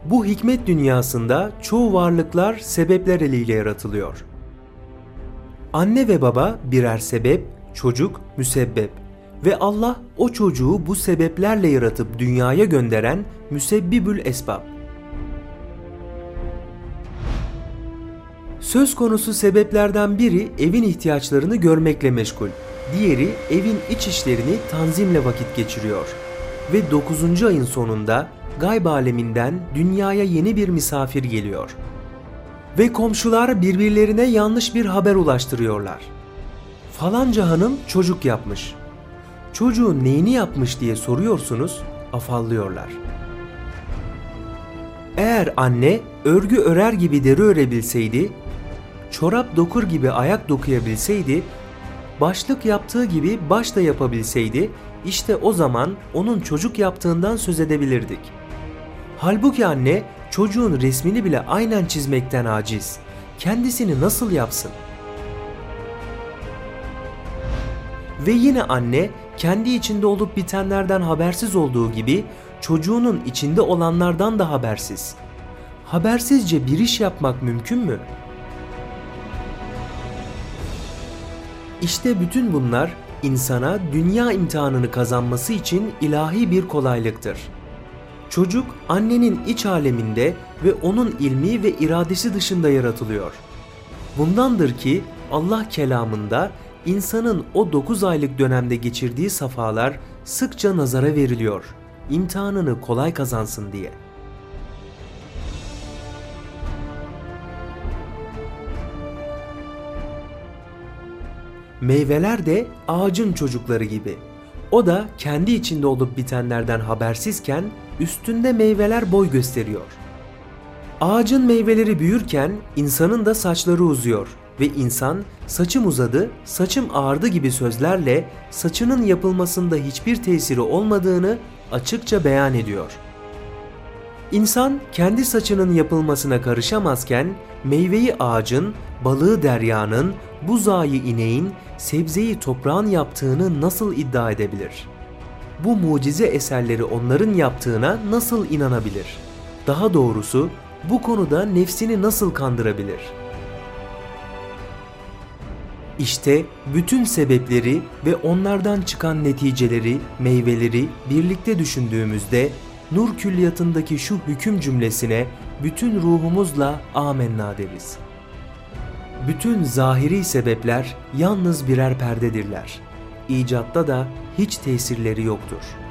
Bu hikmet dünyasında çoğu varlıklar sebepler eliyle yaratılıyor. Anne ve baba birer sebep, çocuk müsebbep ve Allah o çocuğu bu sebeplerle yaratıp dünyaya gönderen müsebbibül esbab. Söz konusu sebeplerden biri evin ihtiyaçlarını görmekle meşgul, diğeri evin iç işlerini tanzimle vakit geçiriyor ve 9. ayın sonunda gayb aleminden dünyaya yeni bir misafir geliyor. Ve komşular birbirlerine yanlış bir haber ulaştırıyorlar. Falanca hanım çocuk yapmış. Çocuğun neyini yapmış diye soruyorsunuz, afallıyorlar. Eğer anne örgü örer gibi deri örebilseydi, çorap dokur gibi ayak dokuyabilseydi, başlık yaptığı gibi baş da yapabilseydi, işte o zaman onun çocuk yaptığından söz edebilirdik. Halbuki anne çocuğun resmini bile aynen çizmekten aciz. Kendisini nasıl yapsın? Ve yine anne kendi içinde olup bitenlerden habersiz olduğu gibi çocuğunun içinde olanlardan da habersiz. Habersizce bir iş yapmak mümkün mü? İşte bütün bunlar insana dünya imtihanını kazanması için ilahi bir kolaylıktır. Çocuk annenin iç aleminde ve onun ilmi ve iradesi dışında yaratılıyor. Bundandır ki Allah kelamında insanın o 9 aylık dönemde geçirdiği safalar sıkça nazara veriliyor, imtihanını kolay kazansın diye. Meyveler de ağacın çocukları gibi. O da kendi içinde olup bitenlerden habersizken üstünde meyveler boy gösteriyor. Ağacın meyveleri büyürken insanın da saçları uzuyor ve insan saçım uzadı, saçım ağardı gibi sözlerle saçının yapılmasında hiçbir tesiri olmadığını açıkça beyan ediyor. İnsan kendi saçının yapılmasına karışamazken meyveyi ağacın, balığı deryanın, buzağı ineğin, sebzeyi toprağın yaptığını nasıl iddia edebilir? Bu mucize eserleri onların yaptığına nasıl inanabilir? Daha doğrusu bu konuda nefsini nasıl kandırabilir? İşte bütün sebepleri ve onlardan çıkan neticeleri, meyveleri birlikte düşündüğümüzde nur külliyatındaki şu hüküm cümlesine bütün ruhumuzla amenna deriz. Bütün zahiri sebepler yalnız birer perdedirler. İcatta da hiç tesirleri yoktur.